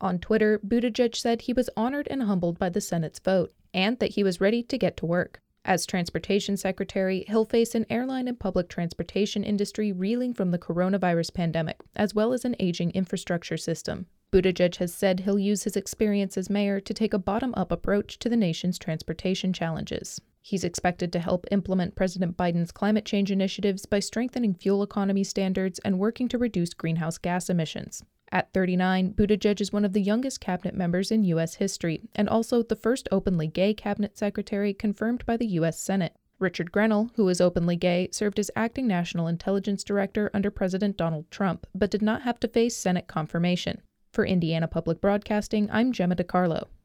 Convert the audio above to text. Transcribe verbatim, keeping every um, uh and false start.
On Twitter, Buttigieg said he was honored and humbled by the Senate's vote, and that he was ready to get to work. As transportation secretary, he'll face an airline and public transportation industry reeling from the coronavirus pandemic, as well as an aging infrastructure system. Buttigieg has said he'll use his experience as mayor to take a bottom-up approach to the nation's transportation challenges. He's expected to help implement President Biden's climate change initiatives by strengthening fuel economy standards and working to reduce greenhouse gas emissions. At thirty-nine, Buttigieg is one of the youngest cabinet members in U S history, and also the first openly gay cabinet secretary confirmed by the U S Senate. Richard Grenell, who is openly gay, served as acting national intelligence director under President Donald Trump, but did not have to face Senate confirmation. For Indiana Public Broadcasting, I'm Gemma DeCarlo.